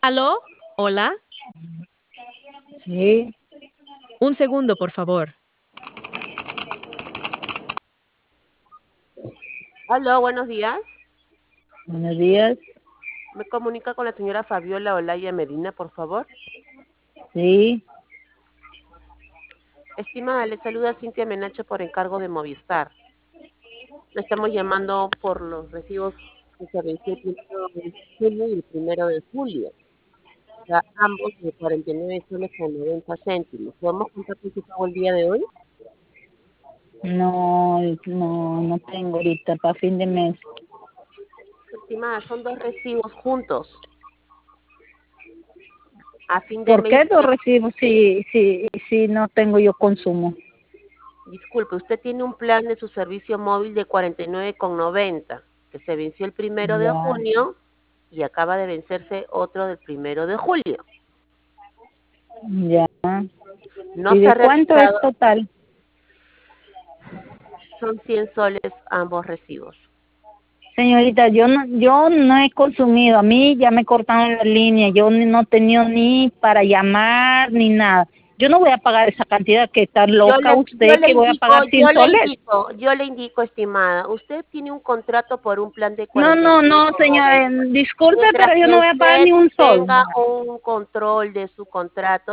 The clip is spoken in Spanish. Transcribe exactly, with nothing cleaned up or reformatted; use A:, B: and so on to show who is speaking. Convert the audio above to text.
A: ¿Aló? ¿Hola?
B: Sí,
A: Un segundo, por favor.
C: Aló, buenos días.
B: buenos días.
C: Me comunica con la señora Fabiola Olaya Medina, por favor.
B: Sí,
C: Estimada, le saluda Cintia Menacho por encargo de Movistar. Le estamos llamando por los recibos que se venció el primero de julio y el primero de julio. Ya ambos de cuarenta y nueve soles con noventa céntimos. ¿Podemos contar con su pago el día de hoy?
B: no, no, no tengo ahorita para fin de mes.
C: Estimada, son dos recibos juntos. A fin de
B: ¿Por
C: mes,
B: qué no recibo si, si, si no tengo yo consumo?
C: disculpe, usted tiene un plan de su servicio móvil de cuarenta y nueve con noventa, que se venció el primero de
B: Ya,
C: junio y acaba de vencerse otro del primero de julio.
B: ya.
C: No
B: ¿Y
C: se
B: de
C: ha
B: cuánto es
C: realizado,
B: total?
C: son cien soles ambos recibos.
B: Señorita, yo no, yo no he consumido, a mí ya me cortaron la línea, yo ni- no he tenido ni para llamar ni nada. Yo no voy a pagar esa cantidad, que está
C: Yo
B: loca
C: le, yo
B: usted
C: le
B: que voy a
C: indico,
B: pagar cien
C: yo le
B: soles.
C: indico, yo le indico, estimada, usted tiene un contrato por un plan de
B: No,
C: cuarenta y
B: no,
C: nueve
B: no,
C: con
B: señora,
C: noventa.
B: disculpe,
C: Mientras
B: pero yo
C: que
B: no voy a pagar
C: usted
B: ni un sol.
C: tenga un control de su contrato,